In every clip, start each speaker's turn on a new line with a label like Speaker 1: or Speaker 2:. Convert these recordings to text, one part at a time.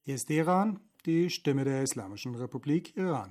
Speaker 1: Hier ist Teheran, die Stimme der Islamischen Republik Iran.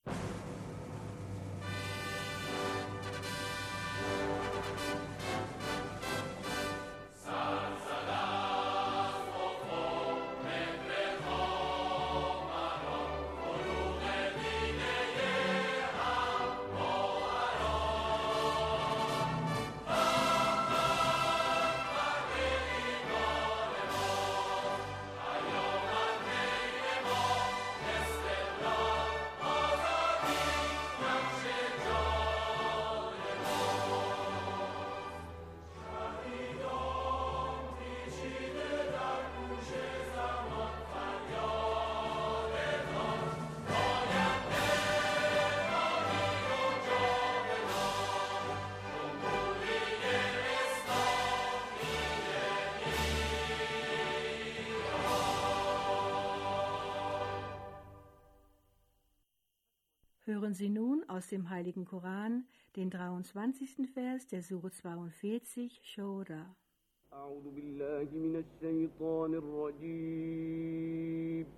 Speaker 2: Hören Sie nun aus dem Heiligen Koran den 23. Vers der Sure 42, Shura.
Speaker 3: أعوذ بالله من الشيطان الرجيم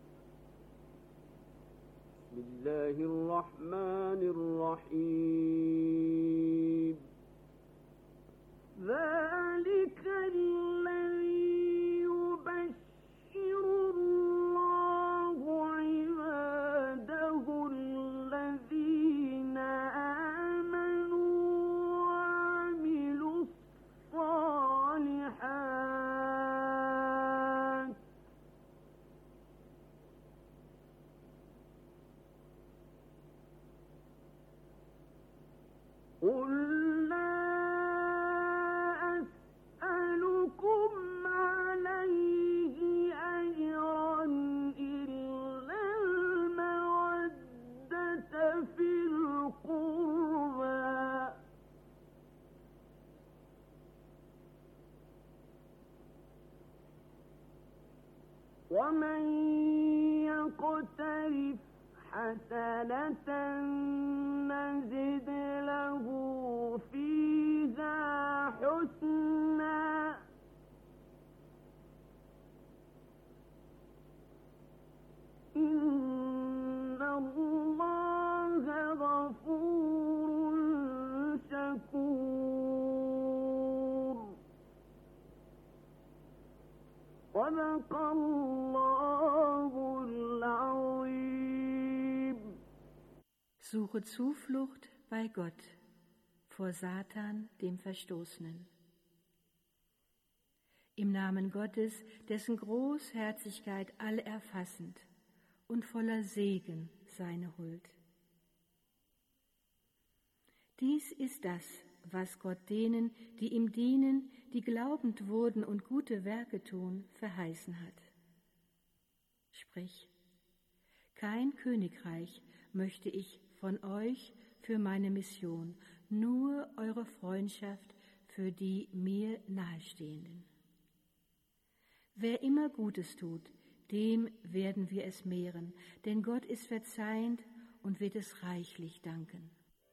Speaker 3: بسم الله الرحمن الرحيم ذلك الذي يبشر الله عباده الذين آمنوا وعملوا الصالحات قل لا أسألكم عليه أجرا إلا المودة في القربى ومن يقترف حسنة نزد له فيها حسنا إن الله غفور شكور صدق الله العظيم.
Speaker 2: Suche Zuflucht bei Gott vor Satan, dem Verstoßenen. Im Namen Gottes, dessen Großherzigkeit allerfassend und voller Segen seine Huld. Dies ist das, was Gott denen, die ihm dienen, die glaubend wurden und gute Werke tun, verheißen hat. Sprich, kein Königreich möchte ich von euch für meine Mission, nur eure Freundschaft für die mir Nahestehenden. Wer immer Gutes tut, dem werden wir es mehren, denn Gott ist verzeihend und wird es reichlich danken.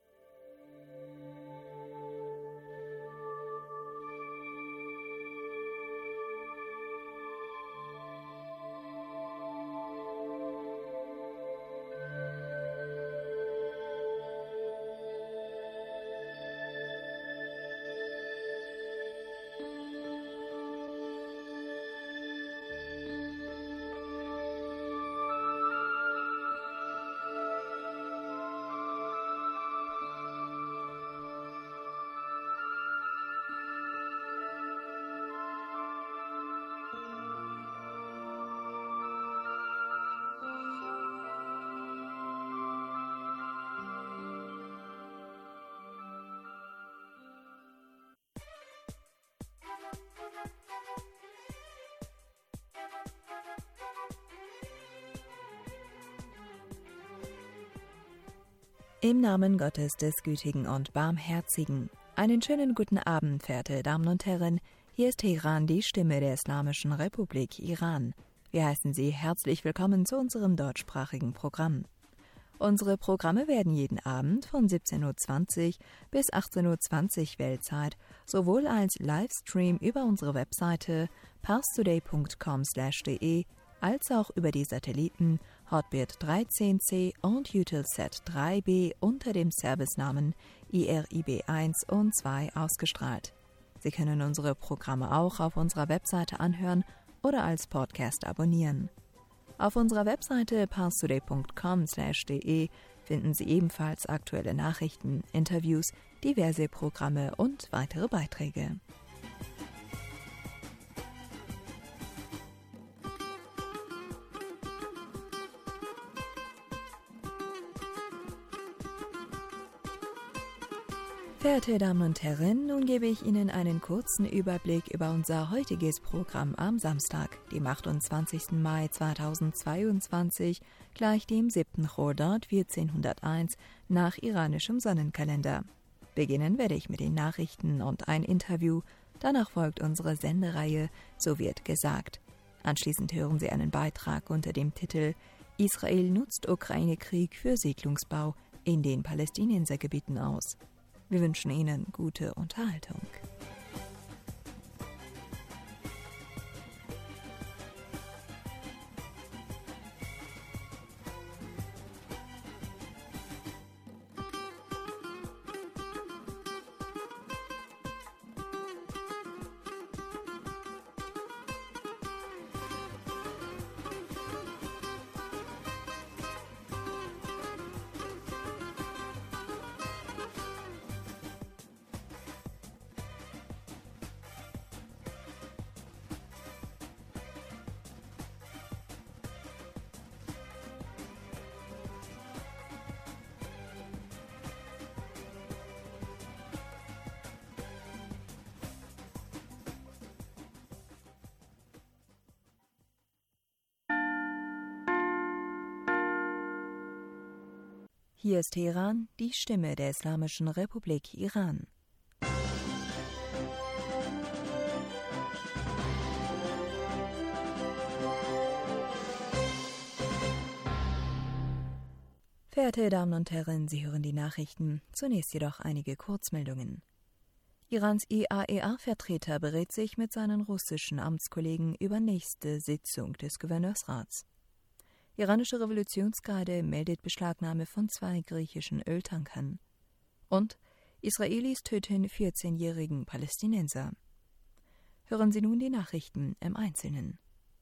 Speaker 4: Im Namen Gottes des Gütigen und Barmherzigen. Einen schönen guten Abend, verehrte Damen und Herren. Hier ist Teheran, die Stimme der Islamischen Republik Iran. Wir heißen Sie herzlich willkommen zu unserem deutschsprachigen Programm. Unsere Programme werden jeden Abend von 17:20 Uhr bis 18:20 Uhr Weltzeit sowohl als Livestream über unsere Webseite parstoday.com/de als auch über die Satelliten Hotbird 13C und Eutelsat 3B unter dem Servicenamen IRIB 1 und 2 ausgestrahlt. Sie können unsere Programme auch auf unserer Webseite anhören oder als Podcast abonnieren. Auf unserer Webseite parstoday.com/de finden Sie ebenfalls aktuelle Nachrichten, Interviews, diverse Programme und weitere Beiträge. Verehrte Damen und Herren, nun gebe ich Ihnen einen kurzen Überblick über unser heutiges Programm am Samstag, dem 28. Mai 2022, gleich dem 7. Chodad 1401 nach iranischem Sonnenkalender. Beginnen werde ich mit den Nachrichten und ein Interview, danach folgt unsere Sendereihe So wird gesagt. Anschließend hören Sie einen Beitrag unter dem Titel Israel nutzt Ukraine-Krieg für Siedlungsbau in den Palästinensergebieten aus. Wir wünschen Ihnen gute Unterhaltung. Hier ist Teheran, die Stimme der Islamischen Republik Iran. Verehrte Damen und Herren, Sie hören die Nachrichten. Zunächst jedoch einige Kurzmeldungen. Irans IAEA-Vertreter berät sich mit seinen russischen Amtskollegen über nächste Sitzung des Gouverneursrats. Iranische Revolutionsgarde meldet Beschlagnahme von 2 griechischen Öltankern. Und Israelis töten 14-jährigen Palästinenser. Hören Sie nun die Nachrichten im Einzelnen.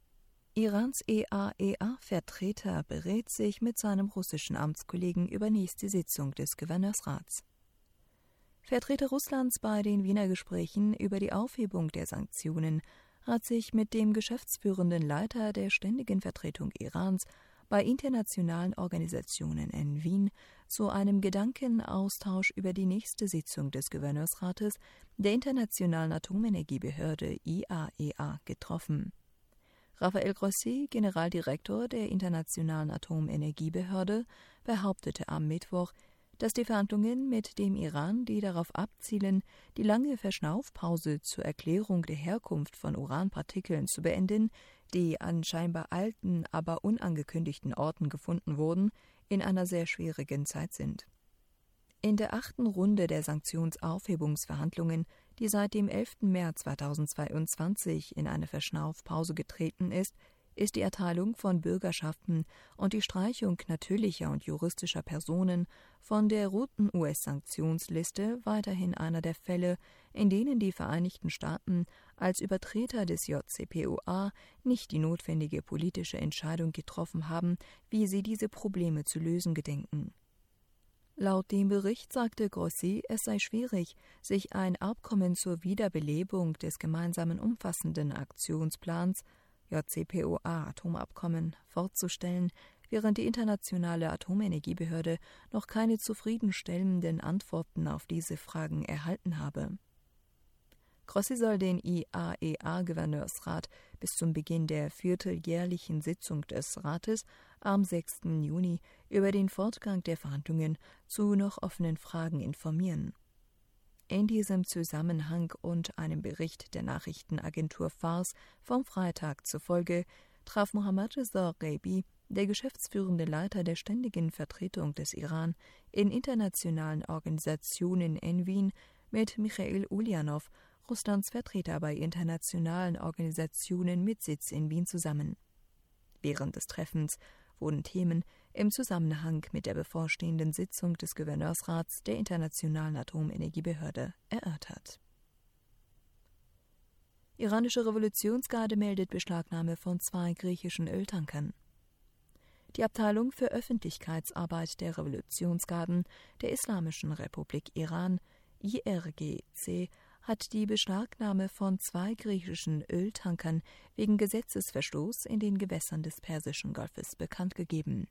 Speaker 4: Irans IAEA-Vertreter berät sich mit seinem russischen Amtskollegen über nächste Sitzung des Gouverneursrats. Vertreter Russlands bei den Wiener Gesprächen über die Aufhebung der Sanktionen hat sich mit dem geschäftsführenden Leiter der Ständigen Vertretung Irans bei internationalen Organisationen in Wien zu einem Gedankenaustausch über die nächste Sitzung des Gouverneursrates der Internationalen Atomenergiebehörde IAEA getroffen. Rafael Grossi, Generaldirektor der Internationalen Atomenergiebehörde, behauptete am Mittwoch, dass die Verhandlungen mit dem Iran, die darauf abzielen, die lange Verschnaufpause zur Erklärung der Herkunft von Uranpartikeln zu beenden, die an scheinbar alten, aber unangekündigten Orten gefunden wurden, in einer sehr schwierigen Zeit sind. In der 8. Runde der Sanktionsaufhebungsverhandlungen, die seit dem 11. März 2022 in eine Verschnaufpause getreten ist die Erteilung von Bürgerschaften und die Streichung natürlicher und juristischer Personen von der roten US-Sanktionsliste weiterhin einer der Fälle, in denen die Vereinigten Staaten als Übertreter des JCPOA nicht die notwendige politische Entscheidung getroffen haben, wie sie diese Probleme zu lösen gedenken. Laut dem Bericht sagte Grossi, es sei schwierig, sich ein Abkommen zur Wiederbelebung des gemeinsamen umfassenden Aktionsplans JCPOA-Atomabkommen vorzustellen, während die Internationale Atomenergiebehörde noch keine zufriedenstellenden Antworten auf diese Fragen erhalten habe. Grossi soll den IAEA-Gouverneursrat bis zum Beginn der vierteljährlichen Sitzung des Rates am 6. Juni über den Fortgang der Verhandlungen zu noch offenen Fragen informieren. In diesem Zusammenhang und einem Bericht der Nachrichtenagentur Fars vom Freitag zufolge traf Mohammad Reza Gheibi, der geschäftsführende Leiter der Ständigen Vertretung des Iran in internationalen Organisationen in Wien, mit Michail Ulyanov, Russlands Vertreter bei internationalen Organisationen mit Sitz in Wien, zusammen. Während des Treffens wurden Themen im Zusammenhang mit der bevorstehenden Sitzung des Gouverneursrats der Internationalen Atomenergiebehörde erörtert. Iranische Revolutionsgarde meldet Beschlagnahme von 2 griechischen Öltankern. Die Abteilung für Öffentlichkeitsarbeit der Revolutionsgarden der Islamischen Republik Iran, IRGC, hat die Beschlagnahme von 2 griechischen Öltankern wegen Gesetzesverstoß in den Gewässern des Persischen Golfes bekannt gegeben.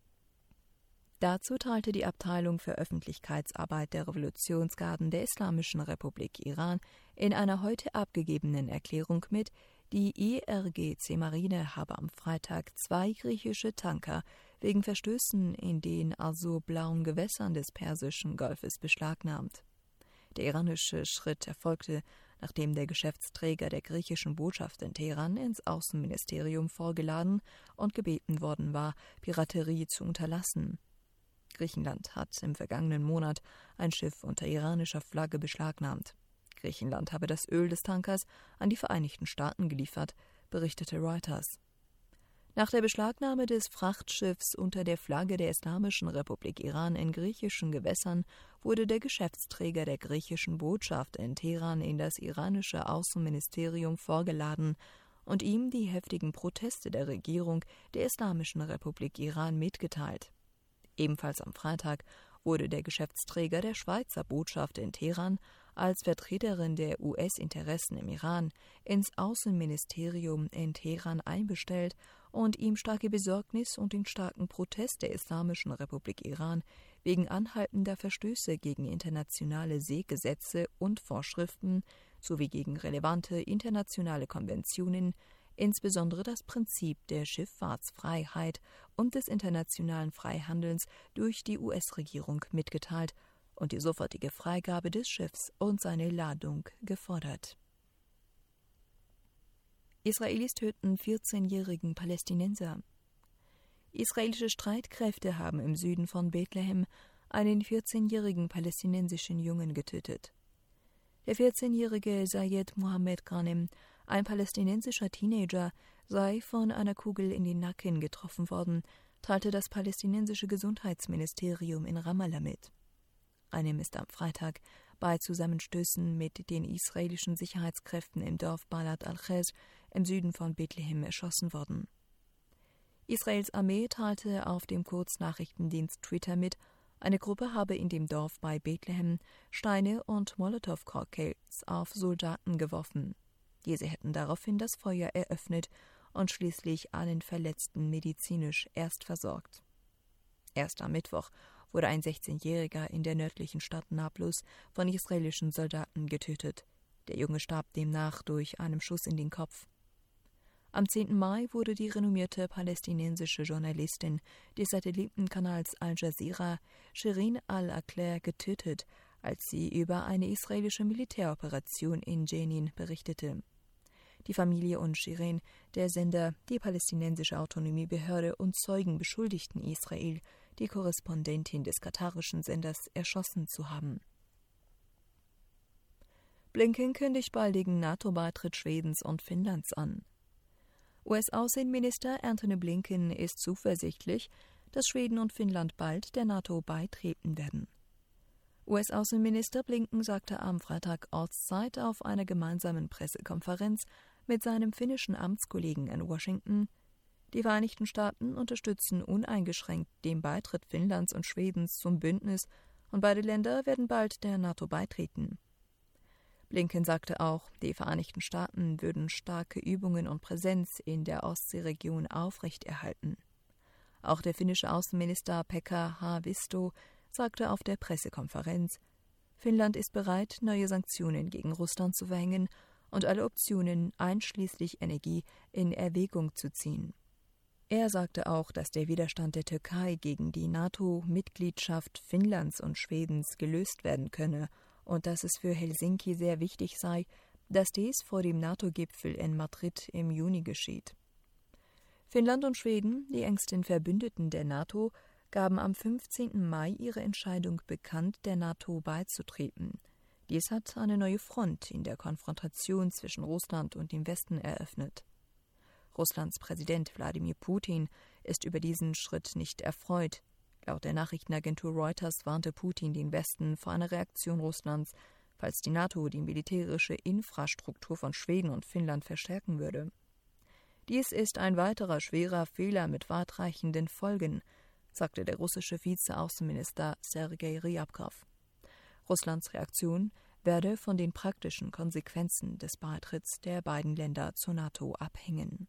Speaker 4: Dazu teilte die Abteilung für Öffentlichkeitsarbeit der Revolutionsgarden der Islamischen Republik Iran in einer heute abgegebenen Erklärung mit, die IRGC-Marine habe am Freitag 2 griechische Tanker wegen Verstößen in den azurblauen Gewässern des Persischen Golfes beschlagnahmt. Der iranische Schritt erfolgte, nachdem der Geschäftsträger der griechischen Botschaft in Teheran ins Außenministerium vorgeladen und gebeten worden war, Piraterie zu unterlassen. Griechenland hat im vergangenen Monat ein Schiff unter iranischer Flagge beschlagnahmt. Griechenland habe das Öl des Tankers an die Vereinigten Staaten geliefert, berichtete Reuters. Nach der Beschlagnahme des Frachtschiffs unter der Flagge der Islamischen Republik Iran in griechischen Gewässern wurde der Geschäftsträger der griechischen Botschaft in Teheran in das iranische Außenministerium vorgeladen und ihm die heftigen Proteste der Regierung der Islamischen Republik Iran mitgeteilt. Ebenfalls am Freitag wurde der Geschäftsträger der Schweizer Botschaft in Teheran als Vertreterin der US-Interessen im Iran ins Außenministerium in Teheran einbestellt und ihm starke Besorgnis und den starken Protest der Islamischen Republik Iran wegen anhaltender Verstöße gegen internationale Seegesetze und Vorschriften sowie gegen relevante internationale Konventionen, insbesondere das Prinzip der Schifffahrtsfreiheit und des internationalen Freihandelns durch die US-Regierung mitgeteilt und die sofortige Freigabe des Schiffs und seine Ladung gefordert. Israelis töten 14-jährigen Palästinenser. Israelische Streitkräfte haben im Süden von Bethlehem einen 14-jährigen palästinensischen Jungen getötet. Der 14-jährige Sayed Mohammed Ghanem, ein palästinensischer Teenager, sei von einer Kugel in den Nacken getroffen worden, teilte das palästinensische Gesundheitsministerium in Ramallah mit. Ghanem ist am Freitag bei Zusammenstößen mit den israelischen Sicherheitskräften im Dorf Balad al-Khez im Süden von Bethlehem erschossen worden. Israels Armee teilte auf dem Kurznachrichtendienst Twitter mit, eine Gruppe habe in dem Dorf bei Bethlehem Steine und Molotow-Cocktails auf Soldaten geworfen. Diese hätten daraufhin das Feuer eröffnet und schließlich einen Verletzten medizinisch erst versorgt. Erst am Mittwoch wurde ein 16-Jähriger in der nördlichen Stadt Nablus von israelischen Soldaten getötet. Der Junge starb demnach durch einen Schuss in den Kopf. Am 10. Mai wurde die renommierte palästinensische Journalistin des Satellitenkanals Al Jazeera, Shirin al-Akleh, getötet, als sie über eine israelische Militäroperation in Jenin berichtete. Die Familie und Shirin, der Sender, die palästinensische Autonomiebehörde und Zeugen beschuldigten Israel, die Korrespondentin des katarischen Senders erschossen zu haben. Blinken kündigt baldigen NATO-Beitritt Schwedens und Finnlands an. US-Außenminister Antony Blinken ist zuversichtlich, dass Schweden und Finnland bald der NATO beitreten werden. US-Außenminister Blinken sagte am Freitag Ortszeit auf einer gemeinsamen Pressekonferenz mit seinem finnischen Amtskollegen in Washington: Die Vereinigten Staaten unterstützen uneingeschränkt den Beitritt Finnlands und Schwedens zum Bündnis und beide Länder werden bald der NATO beitreten. Blinken sagte auch, die Vereinigten Staaten würden starke Übungen und Präsenz in der Ostseeregion aufrechterhalten. Auch der finnische Außenminister Pekka Haavisto sagte auf der Pressekonferenz, Finnland ist bereit, neue Sanktionen gegen Russland zu verhängen und alle Optionen, einschließlich Energie, in Erwägung zu ziehen. Er sagte auch, dass der Widerstand der Türkei gegen die NATO-Mitgliedschaft Finnlands und Schwedens gelöst werden könne und dass es für Helsinki sehr wichtig sei, dass dies vor dem NATO-Gipfel in Madrid im Juni geschieht. Finnland und Schweden, die engsten Verbündeten der NATO, gaben am 15. Mai ihre Entscheidung bekannt, der NATO beizutreten. Dies hat eine neue Front in der Konfrontation zwischen Russland und dem Westen eröffnet. Russlands Präsident Wladimir Putin ist über diesen Schritt nicht erfreut. Laut der Nachrichtenagentur Reuters warnte Putin den Westen vor einer Reaktion Russlands, falls die NATO die militärische Infrastruktur von Schweden und Finnland verstärken würde. Dies ist ein weiterer schwerer Fehler mit weitreichenden Folgen, sagte der russische Vizeaußenminister Sergei Ryabkow. Russlands Reaktion werde von den praktischen Konsequenzen des Beitritts der beiden Länder zur NATO abhängen.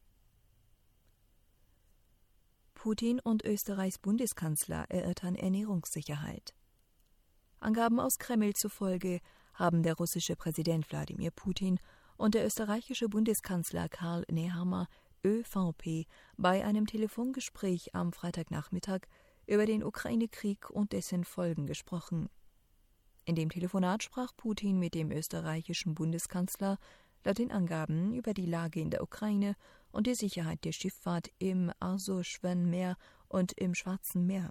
Speaker 4: Putin und Österreichs Bundeskanzler erörtern Ernährungssicherheit. Angaben aus Kreml zufolge haben der russische Präsident Wladimir Putin und der österreichische Bundeskanzler Karl Nehammer ÖVP bei einem Telefongespräch am Freitagnachmittag über den Ukraine-Krieg und dessen Folgen gesprochen. In dem Telefonat sprach Putin mit dem österreichischen Bundeskanzler laut den Angaben über die Lage in der Ukraine und die Sicherheit der Schifffahrt im Asowschen-Meer und im Schwarzen Meer.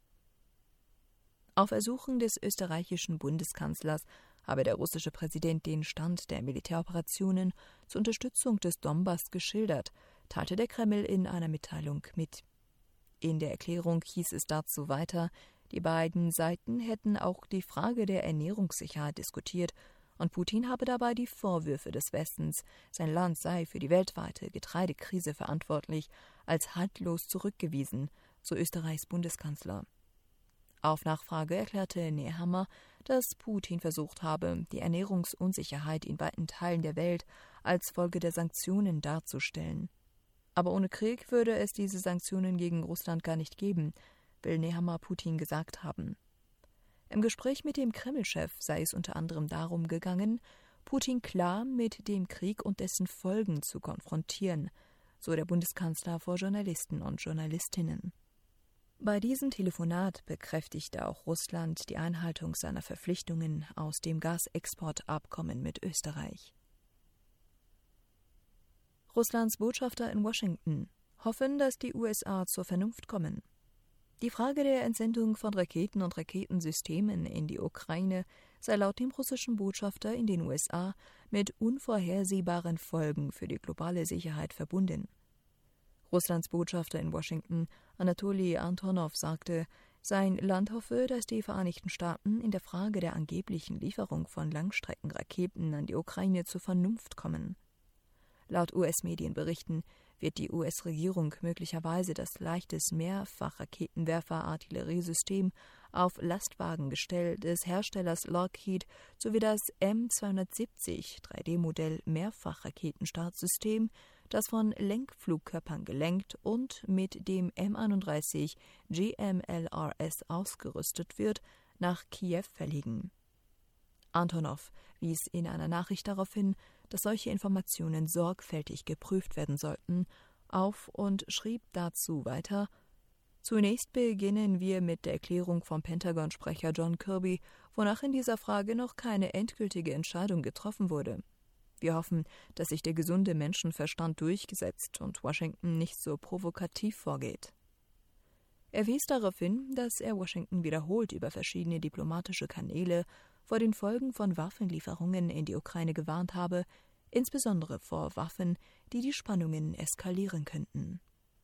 Speaker 4: Auf Ersuchen des österreichischen Bundeskanzlers habe der russische Präsident den Stand der Militäroperationen zur Unterstützung des Donbass geschildert, teilte der Kreml in einer Mitteilung mit. In der Erklärung hieß es dazu weiter, die beiden Seiten hätten auch die Frage der Ernährungssicherheit diskutiert und Putin habe dabei die Vorwürfe des Westens, sein Land sei für die weltweite Getreidekrise verantwortlich, als haltlos zurückgewiesen, so Österreichs Bundeskanzler. Auf Nachfrage erklärte Nehammer, dass Putin versucht habe, die Ernährungsunsicherheit in weiten Teilen der Welt als Folge der Sanktionen darzustellen. Aber ohne Krieg würde es diese Sanktionen gegen Russland gar nicht geben, will Nehammer Putin gesagt haben. Im Gespräch mit dem Kreml-Chef sei es unter anderem darum gegangen, Putin klar mit dem Krieg und dessen Folgen zu konfrontieren, so der Bundeskanzler vor Journalisten und Journalistinnen. Bei diesem Telefonat bekräftigte auch Russland die Einhaltung seiner Verpflichtungen aus dem Gasexportabkommen mit Österreich. Russlands Botschafter in Washington hoffen, dass die USA zur Vernunft kommen. Die Frage der Entsendung von Raketen und Raketensystemen in die Ukraine sei laut dem russischen Botschafter in den USA mit unvorhersehbaren Folgen für die globale Sicherheit verbunden. Russlands Botschafter in Washington, Anatoli Antonov, sagte, sein Land hoffe, dass die Vereinigten Staaten in der Frage der angeblichen Lieferung von Langstreckenraketen an die Ukraine zur Vernunft kommen. Laut US-Medienberichten wird die US-Regierung möglicherweise das leichtes Mehrfachraketenwerfer-Artilleriesystem auf Lastwagengestell des Herstellers Lockheed sowie das M270 3D-Modell Mehrfachraketenstartsystem, das von Lenkflugkörpern gelenkt und mit dem M31 GMLRS ausgerüstet wird, nach Kiew verlegen. Antonov wies in einer Nachricht darauf hin, dass solche Informationen sorgfältig geprüft werden sollten, auf und schrieb dazu weiter: Zunächst beginnen wir mit der Erklärung vom Pentagon-Sprecher John Kirby, wonach in dieser Frage noch keine endgültige Entscheidung getroffen wurde. Wir hoffen, dass sich der gesunde Menschenverstand durchgesetzt und Washington nicht so provokativ vorgeht. Er wies darauf hin, dass er Washington wiederholt über verschiedene diplomatische Kanäle vor den Folgen von Waffenlieferungen in die Ukraine gewarnt habe, insbesondere vor Waffen, die die Spannungen eskalieren könnten.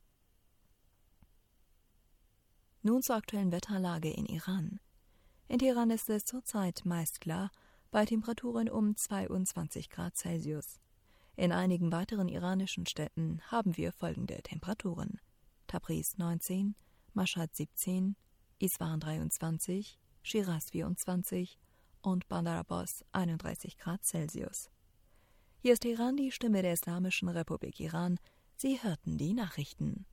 Speaker 4: Nun zur aktuellen Wetterlage in Iran. In Teheran ist es zurzeit meist klar, bei Temperaturen um 22 Grad Celsius. In einigen weiteren iranischen Städten haben wir folgende Temperaturen: Tabriz 19, Mashhad 17, Isfahan 23, Shiraz 24 und Bandar Abbas 31 Grad Celsius. Hier ist Teheran, die Stimme der Islamischen Republik Iran. Sie hörten die Nachrichten.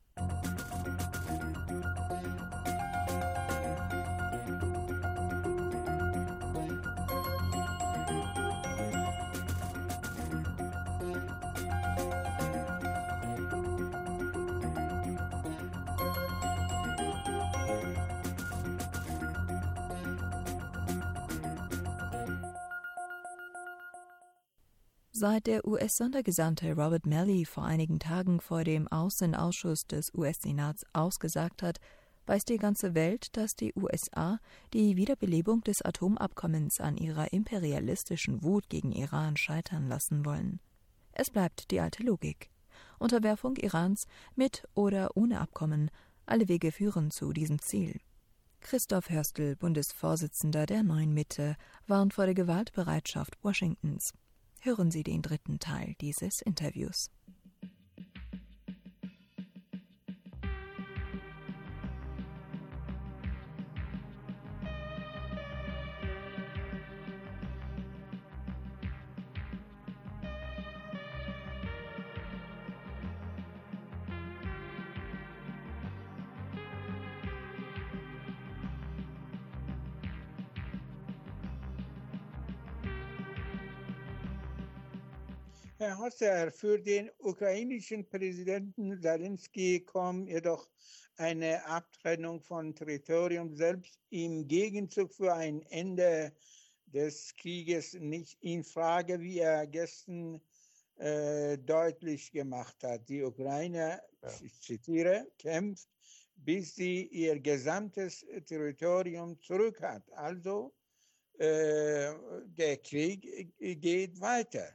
Speaker 4: Seit der US-Sondergesandte Robert Malley vor einigen Tagen vor dem Außenausschuss des US-Senats ausgesagt hat, weiß die ganze Welt, dass die USA die Wiederbelebung des Atomabkommens an ihrer imperialistischen Wut gegen Iran scheitern lassen wollen. Es bleibt die alte Logik. Unterwerfung Irans mit oder ohne Abkommen. Alle Wege führen zu diesem Ziel. Christoph Hörstel, Bundesvorsitzender der Neuen Mitte, warnt vor der Gewaltbereitschaft Washingtons. Hören Sie den dritten Teil dieses Interviews.
Speaker 5: Herr Hosser, für den ukrainischen Präsidenten Zelensky kommt jedoch eine Abtrennung von Territorium selbst im Gegenzug für ein Ende des Krieges nicht in Frage, wie er gestern deutlich gemacht hat. Die Ukraine, ich zitiere, kämpft, bis sie ihr gesamtes Territorium zurück hat. Also der Krieg geht weiter.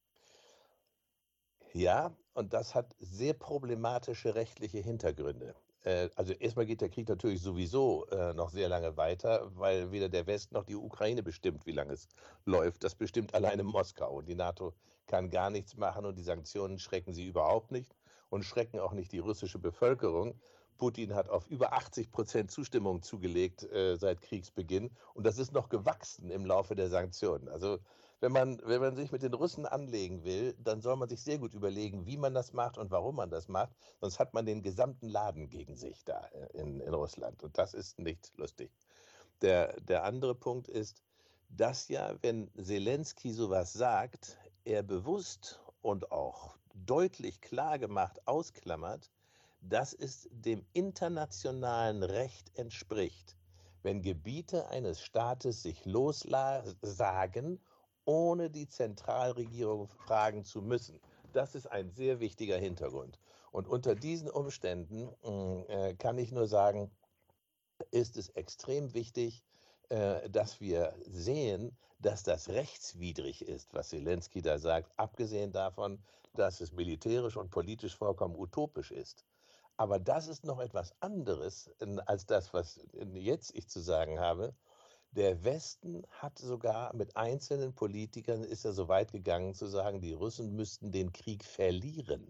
Speaker 6: Ja, und das hat sehr problematische rechtliche Hintergründe. Also erstmal geht der Krieg natürlich sowieso noch sehr lange weiter, weil weder der Westen noch die Ukraine bestimmt, wie lange es läuft. Das bestimmt alleine Moskau. Und die NATO kann gar nichts machen und die Sanktionen schrecken sie überhaupt nicht und schrecken auch nicht die russische Bevölkerung. Putin hat auf über 80% Zustimmung zugelegt seit Kriegsbeginn und das ist noch gewachsen im Laufe der Sanktionen. Also wenn man sich mit den Russen anlegen will, dann soll man sich sehr gut überlegen, wie man das macht und warum man das macht. Sonst hat man den gesamten Laden gegen sich da in Russland. Und das ist nicht lustig. Der andere Punkt ist, dass ja, wenn Zelensky sowas sagt, er bewusst und auch deutlich klar gemacht ausklammert, dass es dem internationalen Recht entspricht, wenn Gebiete eines Staates sich lossagen, ohne die Zentralregierung fragen zu müssen. Das ist ein sehr wichtiger Hintergrund. Und unter diesen Umständen kann ich nur sagen, ist es extrem wichtig, dass wir sehen, dass das rechtswidrig ist, was Zelensky da sagt, abgesehen davon, dass es militärisch und politisch vollkommen utopisch ist. Aber das ist noch etwas anderes als das, was jetzt ich zu sagen habe. Der Westen hat sogar mit einzelnen Politikern, ist er so weit gegangen zu sagen, die Russen müssten den Krieg verlieren.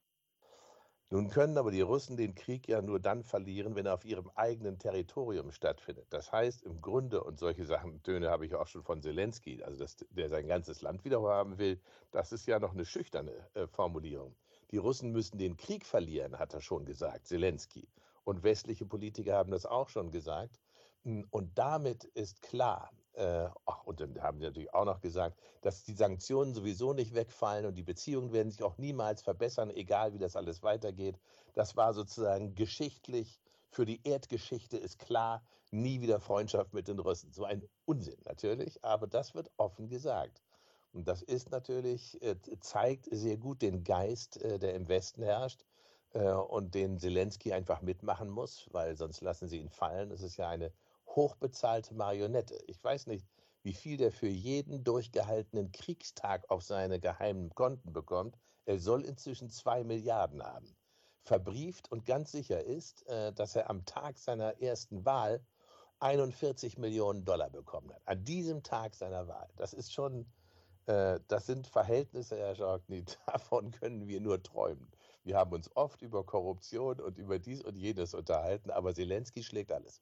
Speaker 6: Nun können aber die Russen den Krieg ja nur dann verlieren, wenn er auf ihrem eigenen Territorium stattfindet. Das heißt im Grunde, und solche Töne habe ich auch schon von Zelensky, also dass der sein ganzes Land wieder haben will, das ist ja noch eine schüchterne Formulierung. Die Russen müssen den Krieg verlieren, hat er schon gesagt, Zelensky. Und westliche Politiker haben das auch schon gesagt. Und damit ist klar, und dann haben sie natürlich auch noch gesagt, dass die Sanktionen sowieso nicht wegfallen und die Beziehungen werden sich auch niemals verbessern, egal wie das alles weitergeht. Das war sozusagen geschichtlich, für die Erdgeschichte ist klar, nie wieder Freundschaft mit den Russen. So ein Unsinn natürlich, aber das wird offen gesagt. Und das ist natürlich, zeigt sehr gut den Geist, der im Westen herrscht und den Zelensky einfach mitmachen muss, weil sonst lassen sie ihn fallen. Das ist ja eine hochbezahlte Marionette. Ich weiß nicht, wie viel der für jeden durchgehaltenen Kriegstag auf seine geheimen Konten bekommt. Er soll inzwischen 2 Milliarden haben. Verbrieft und ganz sicher ist, dass er am Tag seiner ersten Wahl 41 Millionen Dollar bekommen hat. An diesem Tag seiner Wahl. Das ist schon, das sind Verhältnisse, Herr Jorgny, davon können wir nur träumen. Wir haben uns oft über Korruption und über dies und jenes unterhalten, aber Zelensky schlägt alles.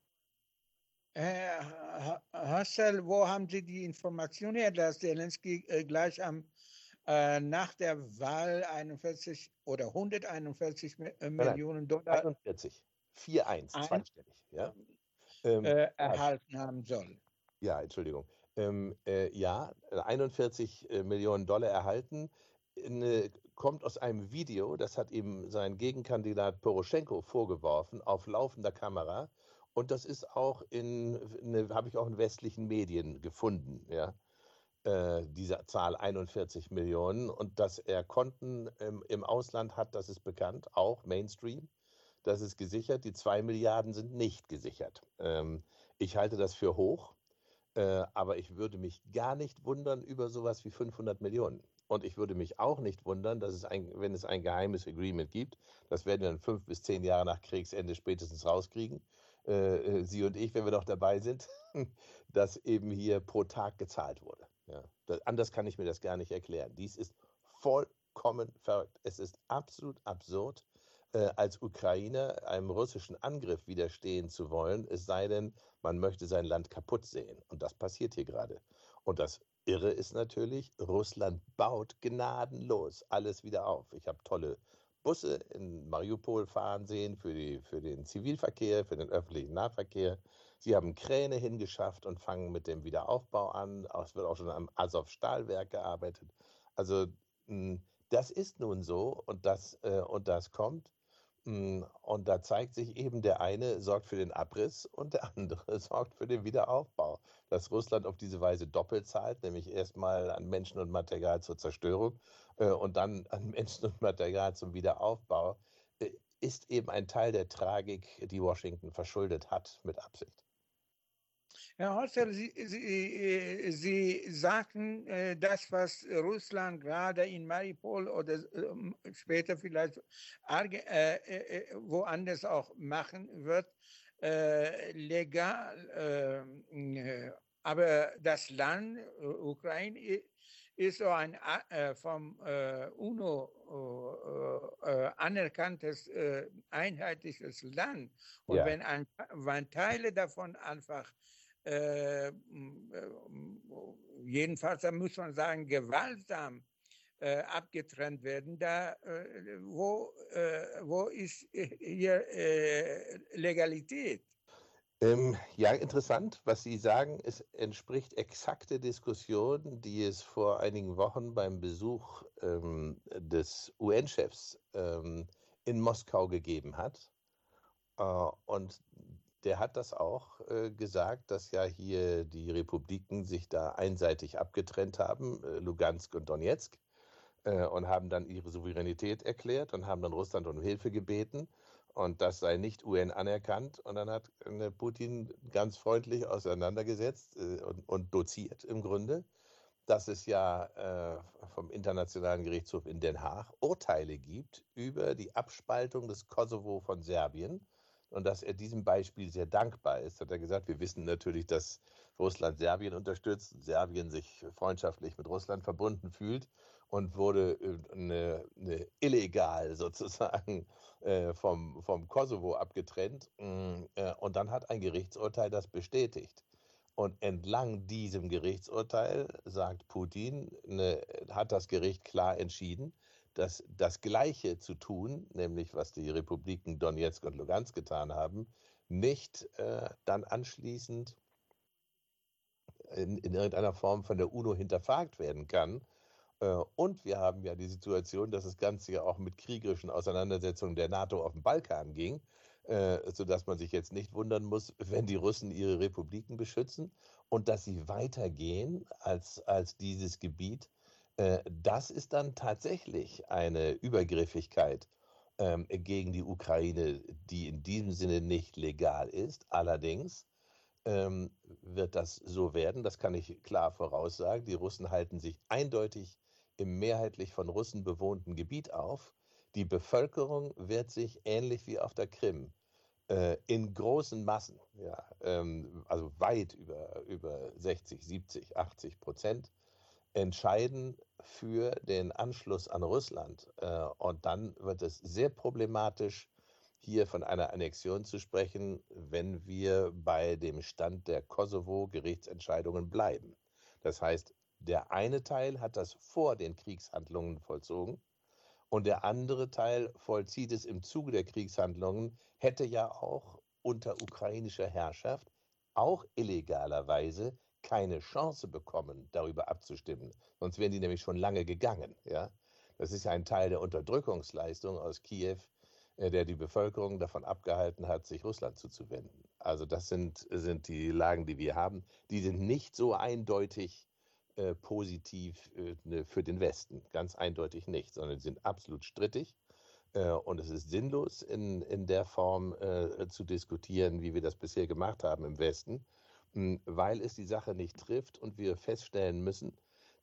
Speaker 5: Herr Hassel, wo haben Sie die Information her, dass Zelensky gleich nach der Wahl 41 oder 141 Millionen Dollar
Speaker 6: 41, 4-1, zweistellig, ja?
Speaker 5: erhalten haben soll?
Speaker 6: Ja, Entschuldigung. Ja, 41 Millionen Dollar erhalten, kommt aus einem Video, das hat ihm sein Gegenkandidat Poroschenko vorgeworfen, auf laufender Kamera. Und das ist auch habe ich auch in westlichen Medien gefunden, ja, diese Zahl 41 Millionen. Und dass er Konten im Ausland hat, das ist bekannt, auch Mainstream. Das ist gesichert. Die 2 Milliarden sind nicht gesichert. Ich halte das für hoch, aber ich würde mich gar nicht wundern über sowas wie 500 Millionen. Und ich würde mich auch nicht wundern, dass wenn es ein geheimes Agreement gibt, das werden wir dann 5 bis 10 Jahre nach Kriegsende spätestens rauskriegen, Sie und ich, wenn wir noch dabei sind, dass eben hier pro Tag gezahlt wurde. Ja, anders kann ich mir das gar nicht erklären. Dies ist vollkommen verrückt. Es ist absolut absurd, als Ukrainer einem russischen Angriff widerstehen zu wollen, es sei denn, man möchte sein Land kaputt sehen. Und das passiert hier gerade. Und das Irre ist natürlich, Russland baut gnadenlos alles wieder auf. Ich habe tolle Busse in Mariupol fahren sehen für den Zivilverkehr, für den öffentlichen Nahverkehr. Sie haben Kräne hingeschafft und fangen mit dem Wiederaufbau an. Es wird auch schon am Azov-Stahlwerk gearbeitet. Also das ist nun so und das kommt. Und da zeigt sich eben, der eine sorgt für den Abriss und der andere sorgt für den Wiederaufbau. Dass Russland auf diese Weise doppelt zahlt, nämlich erstmal an Menschen und Material zur Zerstörung und dann an Menschen und Material zum Wiederaufbau, ist eben ein Teil der Tragik, die Washington verschuldet hat mit Absicht.
Speaker 5: Herr Hostel, Sie sagten, das, was Russland gerade in Mariupol oder später vielleicht woanders auch machen wird, legal, aber das Land, Ukraine, ist so ein vom UNO anerkanntes einheitliches Land. Und
Speaker 6: Ja.
Speaker 5: wenn Teile davon einfach jedenfalls, da muss man sagen, gewaltsam abgetrennt werden, da wo ist hier Legalität?
Speaker 6: Ja, interessant, was Sie sagen. Es entspricht exakt der Diskussion, die es vor einigen Wochen beim Besuch des UN-Chefs in Moskau gegeben hat. Und der hat das auch gesagt, dass ja hier die Republiken sich da einseitig abgetrennt haben, Lugansk und Donetsk, und haben dann ihre Souveränität erklärt und haben dann Russland um Hilfe gebeten. Und das sei nicht UN anerkannt. Und dann hat Putin ganz freundlich auseinandergesetzt und doziert im Grunde, dass es ja vom Internationalen Gerichtshof in Den Haag Urteile gibt über die Abspaltung des Kosovo von Serbien. Und dass er diesem Beispiel sehr dankbar ist, hat er gesagt, wir wissen natürlich, dass Russland Serbien unterstützt, Serbien sich freundschaftlich mit Russland verbunden fühlt und wurde illegal sozusagen vom Kosovo abgetrennt. Und dann hat ein Gerichtsurteil das bestätigt. Und entlang diesem Gerichtsurteil, sagt Putin, hat das Gericht klar entschieden, dass das Gleiche zu tun, nämlich was die Republiken Donetsk und Lugansk getan haben, nicht dann anschließend in irgendeiner Form von der UNO hinterfragt werden kann. Und wir haben ja die Situation, dass das Ganze ja auch mit kriegerischen Auseinandersetzungen der NATO auf dem Balkan ging, sodass man sich jetzt nicht wundern muss, wenn die Russen ihre Republiken beschützen und dass sie weitergehen als dieses Gebiet. Das ist dann tatsächlich eine Übergriffigkeit gegen die Ukraine, die in diesem Sinne nicht legal ist. Allerdings wird das so werden, das kann ich klar voraussagen. Die Russen halten sich eindeutig im mehrheitlich von Russen bewohnten Gebiet auf. Die Bevölkerung wird sich ähnlich wie auf der Krim in großen Massen, ja, also weit über 60, 70, 80% entscheiden für den Anschluss an Russland. Und dann wird es sehr problematisch, hier von einer Annexion zu sprechen, wenn wir bei dem Stand der Kosovo-Gerichtsentscheidungen bleiben. Das heißt, der eine Teil hat das vor den Kriegshandlungen vollzogen und der andere Teil vollzieht es im Zuge der Kriegshandlungen, hätte ja auch unter ukrainischer Herrschaft, auch illegalerweise, keine Chance bekommen, darüber abzustimmen. Sonst wären die nämlich schon lange gegangen. Ja? Das ist ja ein Teil der Unterdrückungsleistung aus Kiew, der die Bevölkerung davon abgehalten hat, sich Russland zuzuwenden. Also das sind die Lagen, die wir haben. Die sind nicht so eindeutig positiv für den Westen. Ganz eindeutig nicht, sondern sie sind absolut strittig. Und es ist sinnlos, in der Form zu diskutieren, wie wir das bisher gemacht haben im Westen, weil es die Sache nicht trifft und wir feststellen müssen,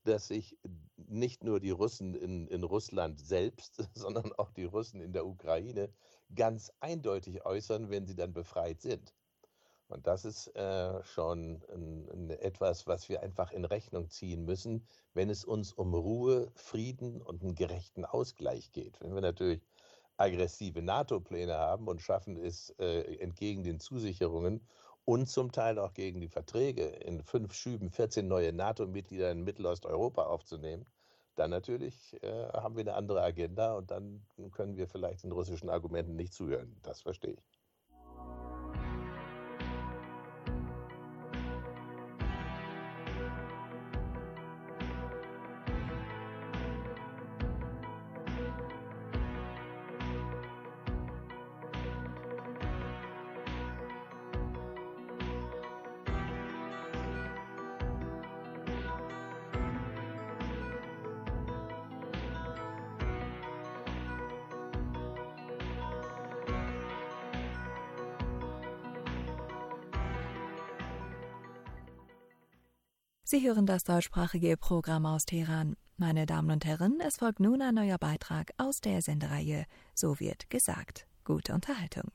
Speaker 6: dass sich nicht nur die Russen in Russland selbst, sondern auch die Russen in der Ukraine ganz eindeutig äußern, wenn sie dann befreit sind. Und das ist schon etwas, was wir einfach in Rechnung ziehen müssen, wenn es uns um Ruhe, Frieden und einen gerechten Ausgleich geht. Wenn wir natürlich aggressive NATO-Pläne haben und schaffen es, entgegen den Zusicherungen und zum Teil auch gegen die Verträge in 5 Schüben 14 neue NATO-Mitglieder in Mittelosteuropa aufzunehmen, dann natürlich haben wir eine andere Agenda und dann können wir vielleicht den russischen Argumenten nicht zuhören. Das verstehe ich.
Speaker 4: Sie hören das deutschsprachige Programm aus Teheran. Meine Damen und Herren, es folgt nun ein neuer Beitrag aus der Sendereihe So wird gesagt. Gute Unterhaltung.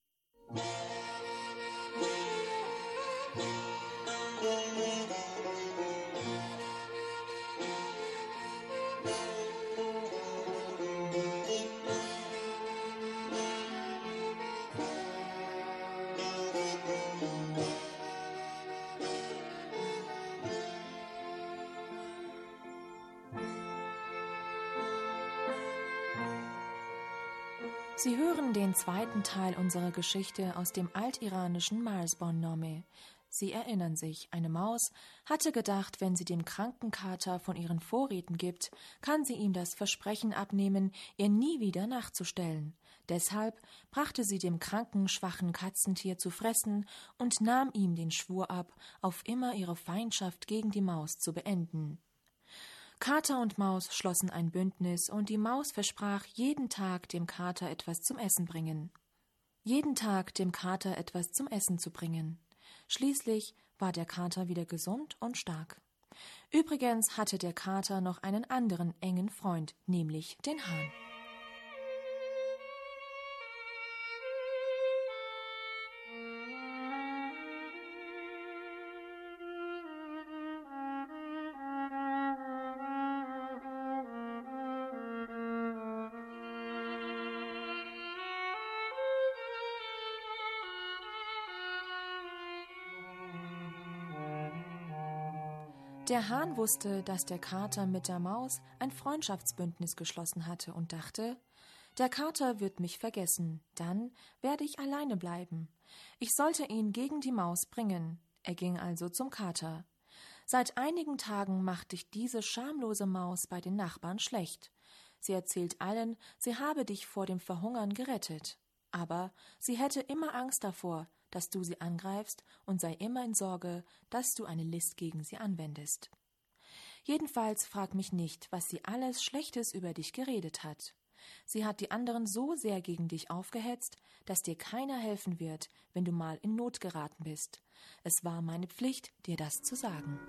Speaker 7: Sie hören den zweiten Teil unserer Geschichte aus dem altiranischen Marsbon-Nome. Sie erinnern sich, eine Maus hatte gedacht, wenn sie dem kranken Kater von ihren Vorräten gibt, kann sie ihm das Versprechen abnehmen, ihr nie wieder nachzustellen. Deshalb brachte sie dem kranken, schwachen Katzentier zu fressen und nahm ihm den Schwur ab, auf immer ihre Feindschaft gegen die Maus zu beenden. Kater und Maus schlossen ein Bündnis und die Maus versprach, jeden Tag dem Kater etwas zum Essen bringen. Jeden Tag dem Kater etwas zum Essen zu bringen. Schließlich war der Kater wieder gesund und stark. Übrigens hatte der Kater noch einen anderen engen Freund, nämlich den Hahn. Der Hahn wusste, dass der Kater mit der Maus ein Freundschaftsbündnis geschlossen hatte und dachte, der Kater wird mich vergessen, dann werde ich alleine bleiben. Ich sollte ihn gegen die Maus bringen. Er ging also zum Kater. Seit einigen Tagen macht dich diese schamlose Maus bei den Nachbarn schlecht. Sie erzählt allen, sie habe dich vor dem Verhungern gerettet. Aber sie hätte immer Angst davor, dass du sie angreifst und sei immer in Sorge, dass du eine List gegen sie anwendest. Jedenfalls frag mich nicht, was sie alles Schlechtes über dich geredet hat. Sie hat die anderen so sehr gegen dich aufgehetzt, dass dir keiner helfen wird, wenn du mal in Not geraten bist. Es war meine Pflicht, dir das zu sagen.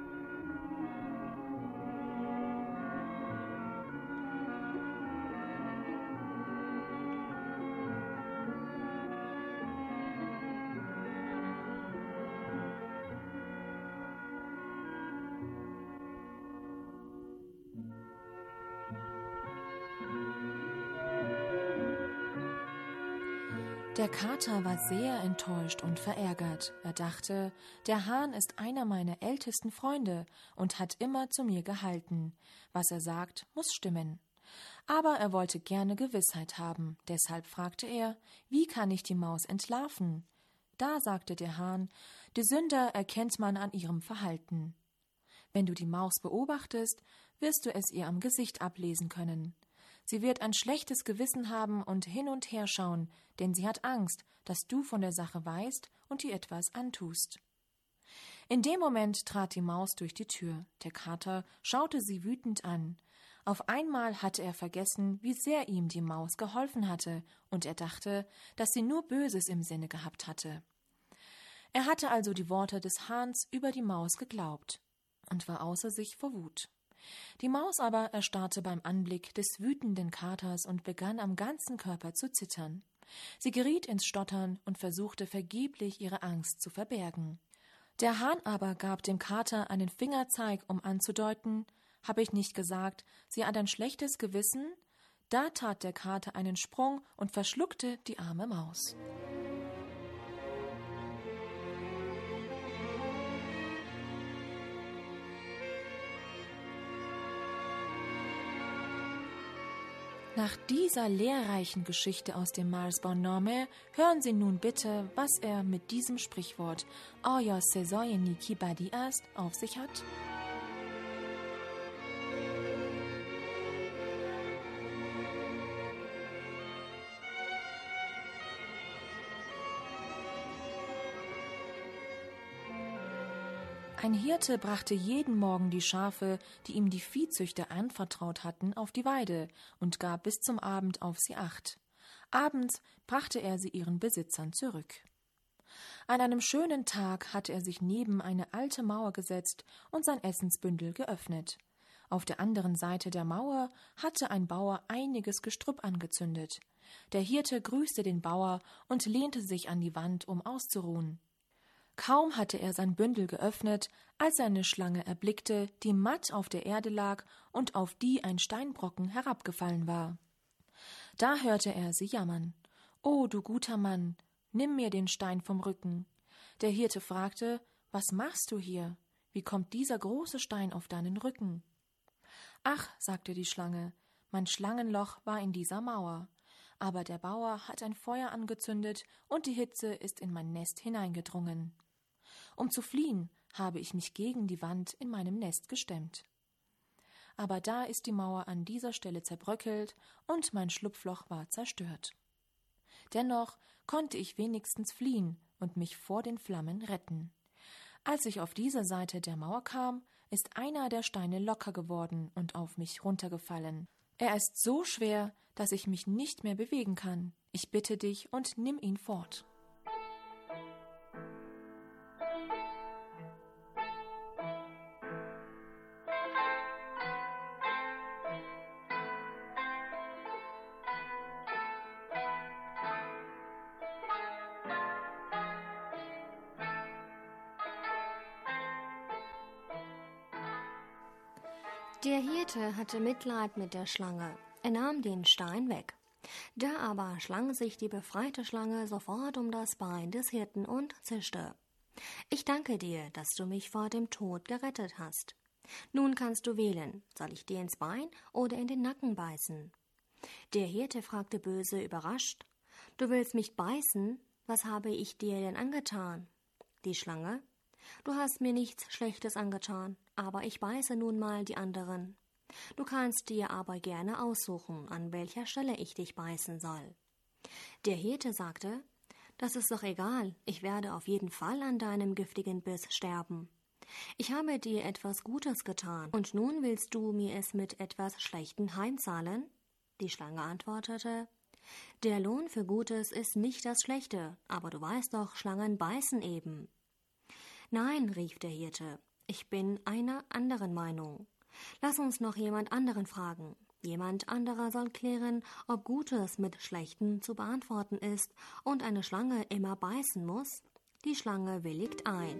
Speaker 7: Der Kater war sehr enttäuscht und verärgert. Er dachte, der Hahn ist einer meiner ältesten Freunde und hat immer zu mir gehalten. Was er sagt, muss stimmen. Aber er wollte gerne Gewissheit haben. Deshalb fragte er, wie kann ich die Maus entlarven? Da sagte der Hahn, die Sünder erkennt man an ihrem Verhalten. Wenn du die Maus beobachtest, wirst du es ihr am Gesicht ablesen können. Sie wird ein schlechtes Gewissen haben und hin und her schauen, denn sie hat Angst, dass du von der Sache weißt und ihr etwas antust. In dem Moment trat die Maus durch die Tür. Der Kater schaute sie wütend an. Auf einmal hatte er vergessen, wie sehr ihm die Maus geholfen hatte, und er dachte, dass sie nur Böses im Sinne gehabt hatte. Er hatte also die Worte des Hahns über die Maus geglaubt und war außer sich vor Wut. Die Maus aber erstarrte beim Anblick des wütenden Katers und begann am ganzen Körper zu zittern. Sie geriet ins Stottern und versuchte vergeblich, ihre Angst zu verbergen. Der Hahn aber gab dem Kater einen Fingerzeig, um anzudeuten: »Habe ich nicht gesagt, sie hat ein schlechtes Gewissen?« Da tat der Kater einen Sprung und verschluckte die arme Maus. Nach dieser lehrreichen Geschichte aus dem Mars Bonhomme hören Sie nun bitte, was er mit diesem Sprichwort "Oya sezoyeni ki badi ast" auf sich hat. Ein Hirte brachte jeden Morgen die Schafe, die ihm die Viehzüchter anvertraut hatten, auf die Weide und gab bis zum Abend auf sie Acht. Abends brachte er sie ihren Besitzern zurück. An einem schönen Tag hatte er sich neben eine alte Mauer gesetzt und sein Essensbündel geöffnet. Auf der anderen Seite der Mauer hatte ein Bauer einiges Gestrüpp angezündet. Der Hirte grüßte den Bauer und lehnte sich an die Wand, um auszuruhen. Kaum hatte er sein Bündel geöffnet, als er eine Schlange erblickte, die matt auf der Erde lag und auf die ein Steinbrocken herabgefallen war. Da hörte er sie jammern: »O, du guter Mann, nimm mir den Stein vom Rücken.« Der Hirte fragte: »Was machst du hier? Wie kommt dieser große Stein auf deinen Rücken?« »Ach«, sagte die Schlange, »mein Schlangenloch war in dieser Mauer. Aber der Bauer hat ein Feuer angezündet und die Hitze ist in mein Nest hineingedrungen. Um zu fliehen, habe ich mich gegen die Wand in meinem Nest gestemmt. Aber da ist die Mauer an dieser Stelle zerbröckelt und mein Schlupfloch war zerstört. Dennoch konnte ich wenigstens fliehen und mich vor den Flammen retten. Als ich auf diese Seite der Mauer kam, ist einer der Steine locker geworden und auf mich runtergefallen. Er ist so schwer, dass ich mich nicht mehr bewegen kann. Ich bitte dich und nimm ihn fort.«
Speaker 8: Der Hirte hatte Mitleid mit der Schlange. Er nahm den Stein weg. Da aber schlang sich die befreite Schlange sofort um das Bein des Hirten und zischte: »Ich danke dir, dass du mich vor dem Tod gerettet hast. Nun kannst du wählen, soll ich dir ins Bein oder in den Nacken beißen?« Der Hirte fragte böse, überrascht: »Du willst mich beißen? Was habe ich dir denn angetan?« Die Schlange: »Du hast mir nichts Schlechtes angetan, aber ich beiße nun mal die anderen. Du kannst dir aber gerne aussuchen, an welcher Stelle ich dich beißen soll.« Der Hirte sagte: »Das ist doch egal, ich werde auf jeden Fall an deinem giftigen Biss sterben. Ich habe dir etwas Gutes getan, und nun willst du mir es mit etwas Schlechtem heimzahlen?« Die Schlange antwortete: »Der Lohn für Gutes ist nicht das Schlechte, aber du weißt doch, Schlangen beißen eben.« »Nein«, rief der Hirte, »ich bin einer anderen Meinung. Lass uns noch jemand anderen fragen. Jemand anderer soll klären, ob Gutes mit Schlechtem zu beantworten ist und eine Schlange immer beißen muss.« Die Schlange willigt ein.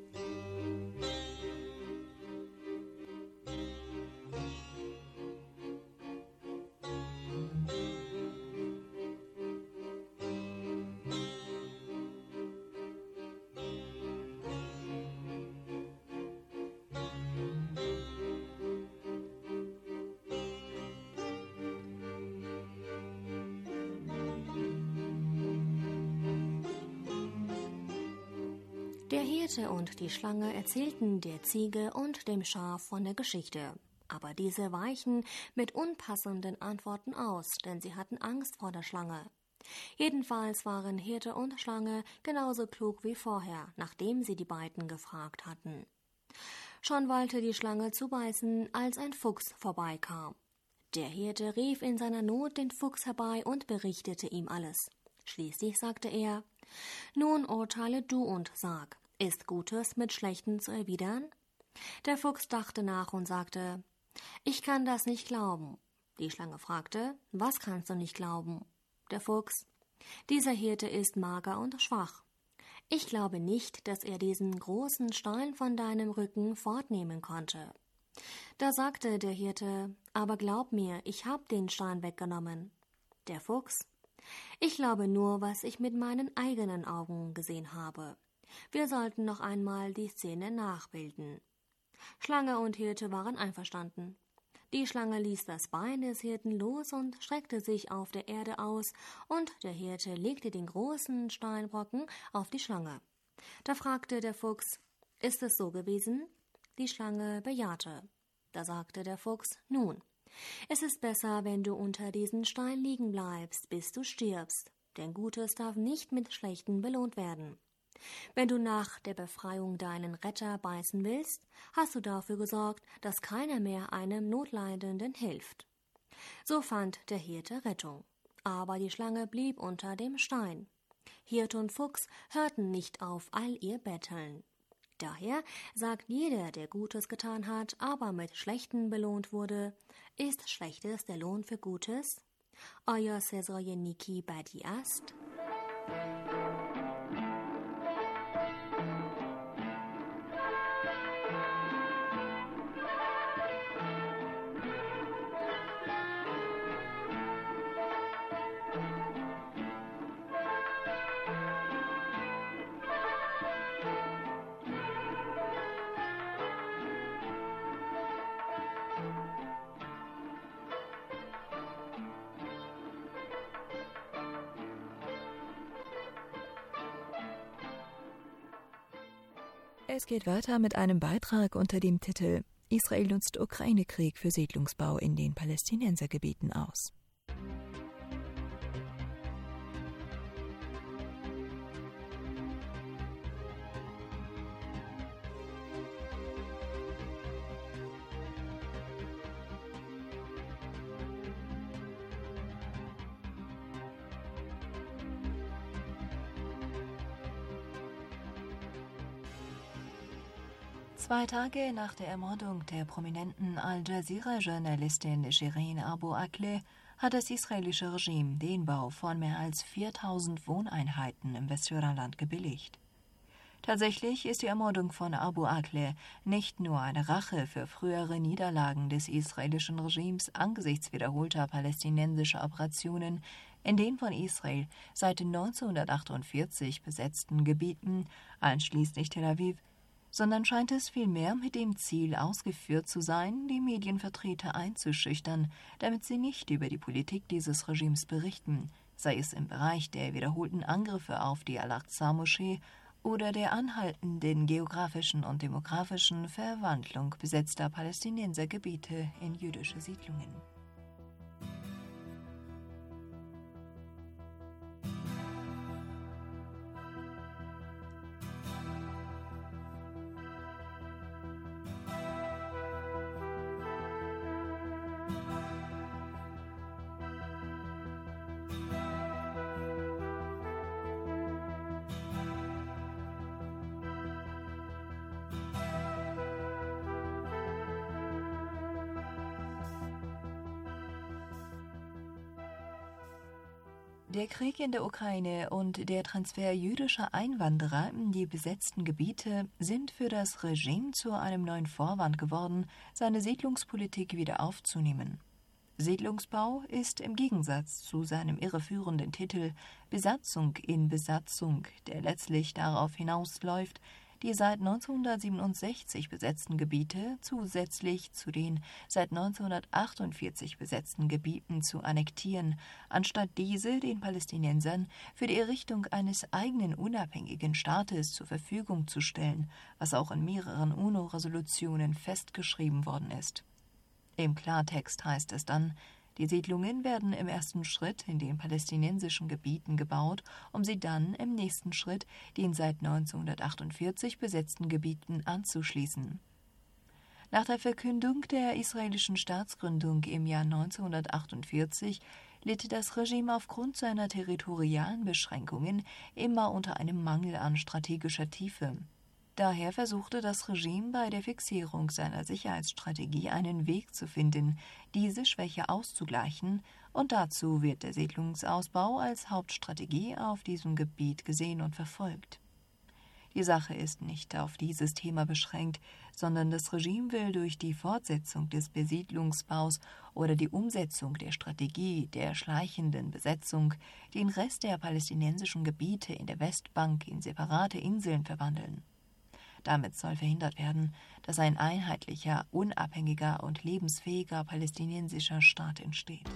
Speaker 8: Der Hirte und die Schlange erzählten der Ziege und dem Schaf von der Geschichte. Aber diese weichen mit unpassenden Antworten aus, denn sie hatten Angst vor der Schlange. Jedenfalls waren Hirte und Schlange genauso klug wie vorher, nachdem sie die beiden gefragt hatten. Schon wollte die Schlange zubeißen, als ein Fuchs vorbeikam. Der Hirte rief in seiner Not den Fuchs herbei und berichtete ihm alles. Schließlich sagte er: »Nun urteile du und sag, ist Gutes mit Schlechtem zu erwidern?« Der Fuchs dachte nach und sagte: Ich kann das nicht glauben. Die Schlange fragte, was kannst du nicht glauben? Der Fuchs, dieser Hirte ist mager und schwach. Ich glaube nicht, dass er diesen großen Stein von deinem Rücken fortnehmen konnte. Da sagte der Hirte, aber glaub mir, ich hab den Stein weggenommen. Der Fuchs, ich glaube nur, was ich mit meinen eigenen Augen gesehen habe. Wir sollten noch einmal die Szene nachbilden. Schlange und Hirte waren einverstanden. Die Schlange ließ das Bein des Hirten los und streckte sich auf der Erde aus, und der Hirte legte den großen Steinbrocken auf die Schlange. Da fragte der Fuchs, ist es so gewesen? Die Schlange bejahte. Da sagte der Fuchs, nun, es ist besser, wenn du unter diesen Stein liegen bleibst, bis du stirbst, denn Gutes darf nicht mit Schlechtem belohnt werden. Wenn du nach der Befreiung deinen Retter beißen willst, hast du dafür gesorgt, dass keiner mehr einem Notleidenden hilft. So fand der Hirte Rettung, aber die Schlange blieb unter dem Stein. Hirte und Fuchs hörten nicht auf all ihr Betteln. Daher sagt jeder, der Gutes getan hat, aber mit Schlechtem belohnt wurde, ist Schlechtes der Lohn für Gutes? آیا سزای نیکی بدی است؟
Speaker 4: Es geht weiter mit einem Beitrag unter dem Titel Israel nutzt Ukraine-Krieg für Siedlungsbau in den Palästinensergebieten aus. Zwei Tage nach der Ermordung der prominenten Al-Jazeera-Journalistin Shirin Abu Akleh hat das israelische Regime den Bau von mehr als 4000 Wohneinheiten im Westjordanland gebilligt. Tatsächlich ist die Ermordung von Abu Akleh nicht nur eine Rache für frühere Niederlagen des israelischen Regimes angesichts wiederholter palästinensischer Operationen in den von Israel seit 1948 besetzten Gebieten, einschließlich Tel Aviv, sondern scheint es vielmehr mit dem Ziel ausgeführt zu sein, die Medienvertreter einzuschüchtern, damit sie nicht über die Politik dieses Regimes berichten, sei es im Bereich der wiederholten Angriffe auf die Al-Aqsa-Moschee oder der anhaltenden geografischen und demografischen Verwandlung besetzter Palästinensergebiete in jüdische Siedlungen. Der Krieg in der Ukraine und der Transfer jüdischer Einwanderer in die besetzten Gebiete sind für das Regime zu einem neuen Vorwand geworden, seine Siedlungspolitik wieder aufzunehmen. Siedlungsbau ist im Gegensatz zu seinem irreführenden Titel Besatzung in Besatzung, der letztlich darauf hinausläuft, die seit 1967 besetzten Gebiete zusätzlich zu den seit 1948 besetzten Gebieten zu annektieren, anstatt diese den Palästinensern für die Errichtung eines eigenen unabhängigen Staates zur Verfügung zu stellen, was auch in mehreren UNO-Resolutionen festgeschrieben worden ist. Im Klartext heißt es dann, die Siedlungen werden im ersten Schritt in den palästinensischen Gebieten gebaut, um sie dann im nächsten Schritt den seit 1948 besetzten Gebieten anzuschließen. Nach der Verkündung der israelischen Staatsgründung im Jahr 1948 litt das Regime aufgrund seiner territorialen Beschränkungen immer unter einem Mangel an strategischer Tiefe. Daher versuchte das Regime bei der Fixierung seiner Sicherheitsstrategie einen Weg zu finden, diese Schwäche auszugleichen, und dazu wird der Siedlungsausbau als Hauptstrategie auf diesem Gebiet gesehen und verfolgt. Die Sache ist nicht auf dieses Thema beschränkt, sondern das Regime will durch die Fortsetzung des Besiedlungsbaus oder die Umsetzung der Strategie der schleichenden Besetzung den Rest der palästinensischen Gebiete in der Westbank in separate Inseln verwandeln. Damit soll verhindert werden, dass ein einheitlicher, unabhängiger und lebensfähiger palästinensischer Staat entsteht.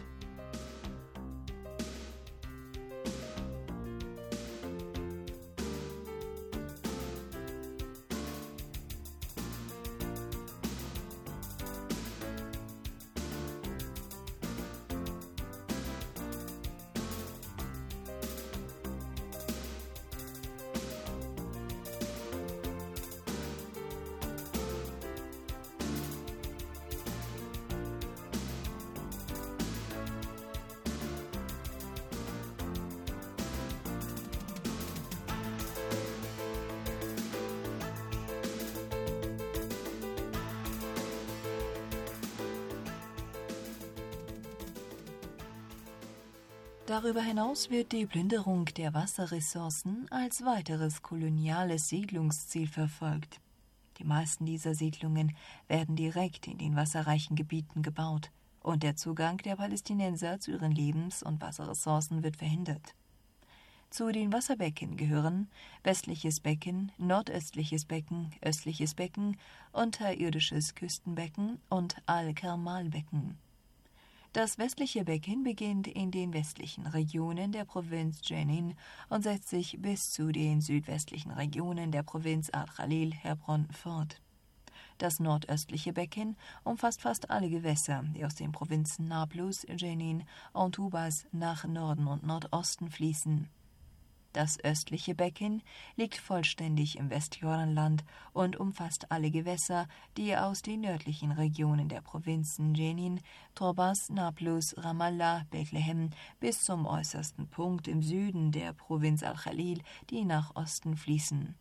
Speaker 4: Darüber hinaus wird die Plünderung der Wasserressourcen als weiteres koloniales Siedlungsziel verfolgt. Die meisten dieser Siedlungen werden direkt in den wasserreichen Gebieten gebaut und der Zugang der Palästinenser zu ihren Lebens- und Wasserressourcen wird verhindert. Zu den Wasserbecken gehören westliches Becken, nordöstliches Becken, östliches Becken, unterirdisches Küstenbecken und Al-Karmal-Becken. Das westliche Becken beginnt in den westlichen Regionen der Provinz Jenin und setzt sich bis zu den südwestlichen Regionen der Provinz Al-Khalil Hebron fort. Das nordöstliche Becken umfasst fast alle Gewässer, die aus den Provinzen Nablus, Jenin und Tubas nach Norden und Nordosten fließen. Das östliche Becken liegt vollständig im Westjordanland und umfasst alle Gewässer, die aus den nördlichen Regionen der Provinzen Jenin, Torbas, Nablus, Ramallah, Bethlehem bis zum äußersten Punkt im Süden der Provinz Al-Khalil, die nach Osten fließen.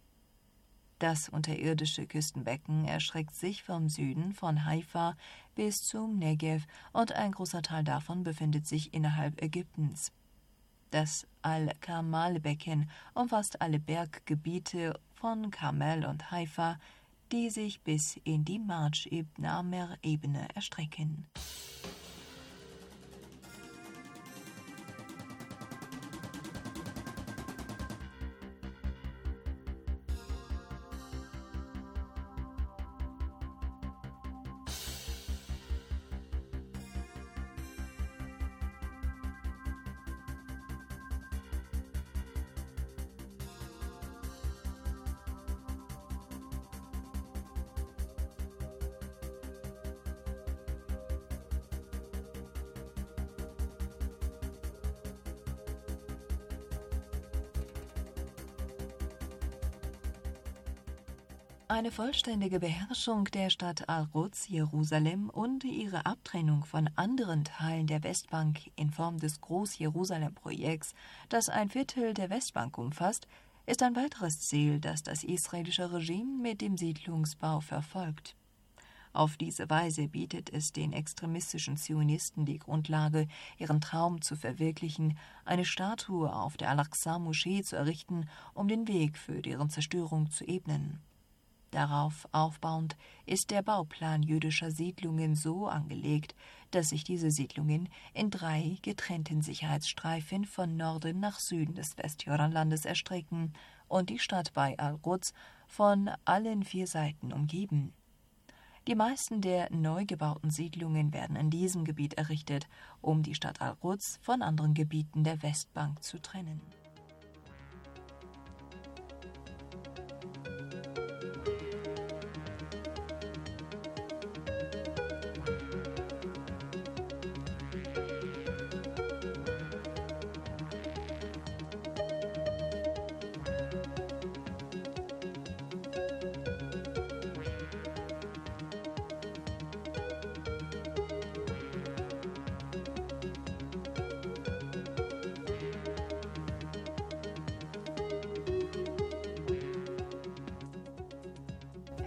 Speaker 4: Das unterirdische Küstenbecken erstreckt sich vom Süden von Haifa bis zum Negev und ein großer Teil davon befindet sich innerhalb Ägyptens. Das Al-Karmal-Becken umfasst alle Berggebiete von Karmel und Haifa, die sich bis in die Marj ibn Amer-Ebene erstrecken. Eine vollständige Beherrschung der Stadt Al-Quds, Jerusalem und ihre Abtrennung von anderen Teilen der Westbank in Form des Groß-Jerusalem-Projekts, das ein Viertel der Westbank umfasst, ist ein weiteres Ziel, das das israelische Regime mit dem Siedlungsbau verfolgt. Auf diese Weise bietet es den extremistischen Zionisten die Grundlage, ihren Traum zu verwirklichen, eine Statue auf der Al-Aqsa-Moschee zu errichten, um den Weg für deren Zerstörung zu ebnen. Darauf aufbauend ist der Bauplan jüdischer Siedlungen so angelegt, dass sich diese Siedlungen in 3 getrennten Sicherheitsstreifen von Norden nach Süden des Westjordanlandes erstrecken und die Stadt bei Al-Quds von allen 4 Seiten umgeben. Die meisten der neu gebauten Siedlungen werden in diesem Gebiet errichtet, um die Stadt Al-Quds von anderen Gebieten der Westbank zu trennen.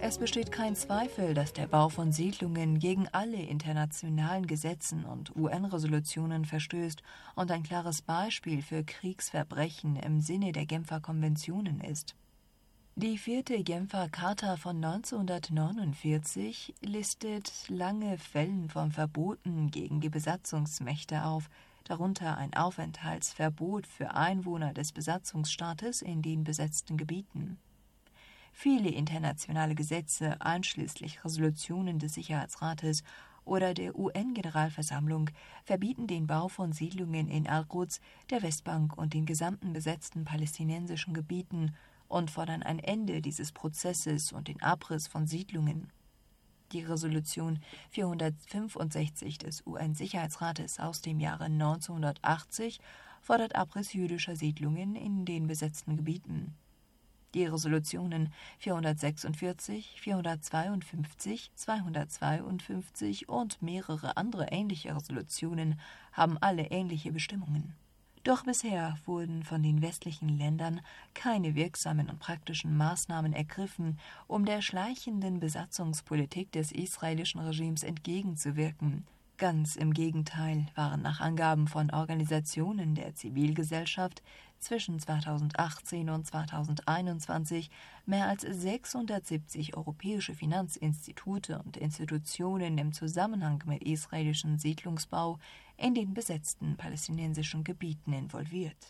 Speaker 4: Es besteht kein Zweifel, dass der Bau von Siedlungen gegen alle internationalen Gesetzen und UN-Resolutionen verstößt und ein klares Beispiel für Kriegsverbrechen im Sinne der Genfer Konventionen ist. Die 4. Genfer Charta von 1949 listet lange Fällen von Verboten gegen die Besatzungsmächte auf, darunter ein Aufenthaltsverbot für Einwohner des Besatzungsstaates in den besetzten Gebieten. Viele internationale Gesetze, einschließlich Resolutionen des Sicherheitsrates oder der UN-Generalversammlung, verbieten den Bau von Siedlungen in Al-Quds, der Westbank und den gesamten besetzten palästinensischen Gebieten und fordern ein Ende dieses Prozesses und den Abriss von Siedlungen. Die Resolution 465 des UN-Sicherheitsrates aus dem Jahre 1980 fordert Abriss jüdischer Siedlungen in den besetzten Gebieten. Die Resolutionen 446, 452, 252 und mehrere andere ähnliche Resolutionen haben alle ähnliche Bestimmungen. Doch bisher wurden von den westlichen Ländern keine wirksamen und praktischen Maßnahmen ergriffen, um der schleichenden Besatzungspolitik des israelischen Regimes entgegenzuwirken. Ganz im Gegenteil waren nach Angaben von Organisationen der Zivilgesellschaft zwischen 2018 und 2021 mehr als 670 europäische Finanzinstitute und Institutionen im Zusammenhang mit israelischem Siedlungsbau in den besetzten palästinensischen Gebieten involviert.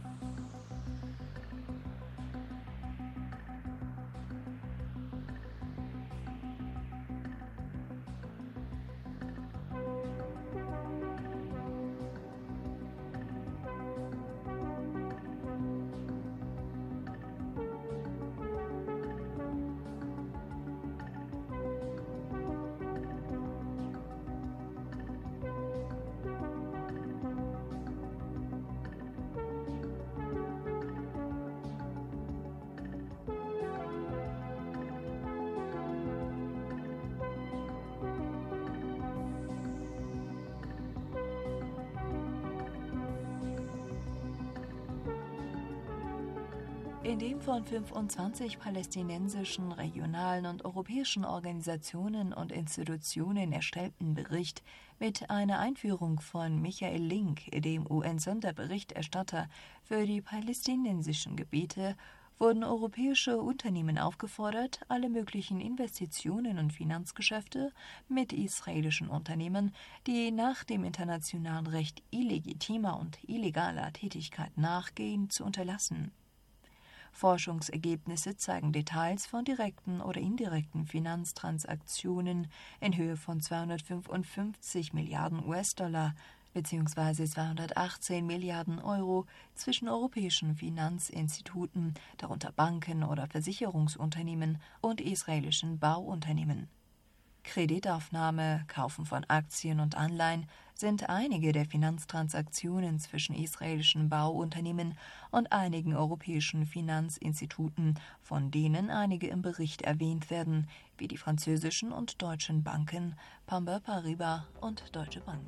Speaker 4: In dem von 25 palästinensischen, regionalen und europäischen Organisationen und Institutionen erstellten Bericht mit einer Einführung von Michael Link, dem UN-Sonderberichterstatter für die palästinensischen Gebiete, wurden europäische Unternehmen aufgefordert, alle möglichen Investitionen und Finanzgeschäfte mit israelischen Unternehmen, die nach dem internationalen Recht illegitimer und illegaler Tätigkeit nachgehen, zu unterlassen. Forschungsergebnisse zeigen Details von direkten oder indirekten Finanztransaktionen in Höhe von 255 Milliarden US-Dollar bzw. 218 Milliarden Euro zwischen europäischen Finanzinstituten, darunter Banken oder Versicherungsunternehmen, und israelischen Bauunternehmen. Kreditaufnahme, Kaufen von Aktien und Anleihen sind einige der Finanztransaktionen zwischen israelischen Bauunternehmen und einigen europäischen Finanzinstituten, von denen einige im Bericht erwähnt werden, wie die französischen und deutschen Banken BNP Paribas und Deutsche Bank.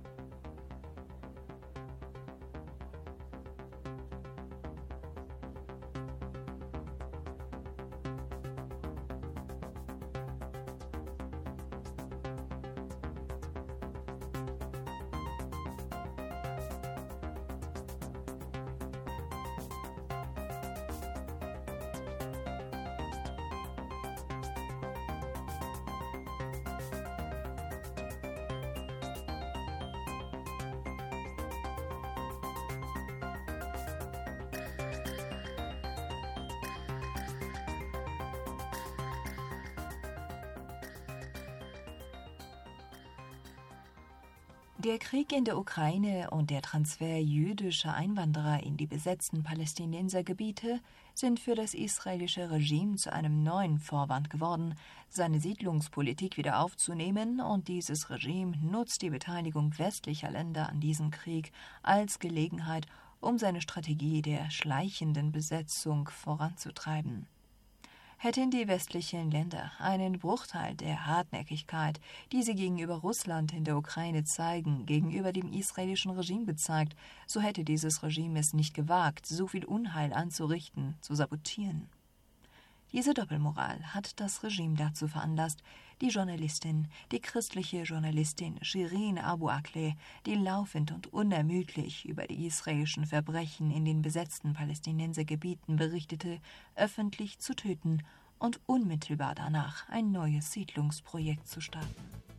Speaker 4: Der Krieg in der Ukraine und der Transfer jüdischer Einwanderer in die besetzten Palästinensergebiete sind für das israelische Regime zu einem neuen Vorwand geworden, seine Siedlungspolitik wieder aufzunehmen, und dieses Regime nutzt die Beteiligung westlicher Länder an diesem Krieg als Gelegenheit, um seine Strategie der schleichenden Besetzung voranzutreiben. Hätten die westlichen Länder einen Bruchteil der Hartnäckigkeit, die sie gegenüber Russland in der Ukraine zeigen, gegenüber dem israelischen Regime gezeigt, so hätte dieses Regime es nicht gewagt, so viel Unheil anzurichten, zu sabotieren. Diese Doppelmoral hat das Regime dazu veranlasst, die christliche Journalistin Shirin Abu Akleh, die laufend und unermüdlich über die israelischen Verbrechen in den besetzten Palästinensergebieten berichtete, öffentlich zu töten und unmittelbar danach ein neues Siedlungsprojekt zu starten.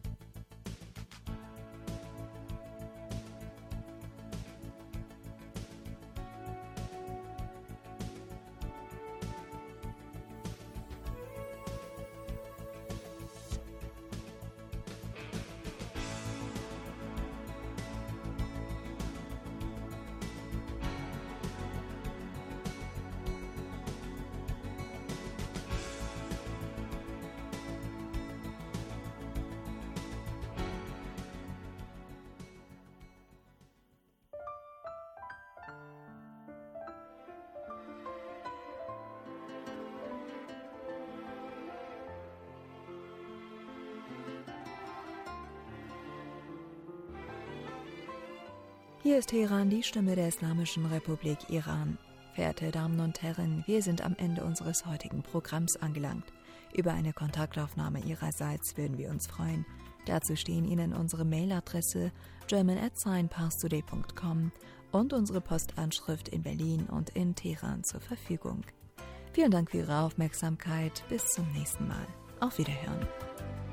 Speaker 4: Hier ist Teheran, die Stimme der Islamischen Republik Iran. Verehrte Damen und Herren, wir sind am Ende unseres heutigen Programms angelangt. Über eine Kontaktaufnahme Ihrerseits würden wir uns freuen. Dazu stehen Ihnen unsere Mailadresse german@parstoday.com und unsere Postanschrift in Berlin und in Teheran zur Verfügung. Vielen Dank für Ihre Aufmerksamkeit. Bis zum nächsten Mal. Auf Wiederhören.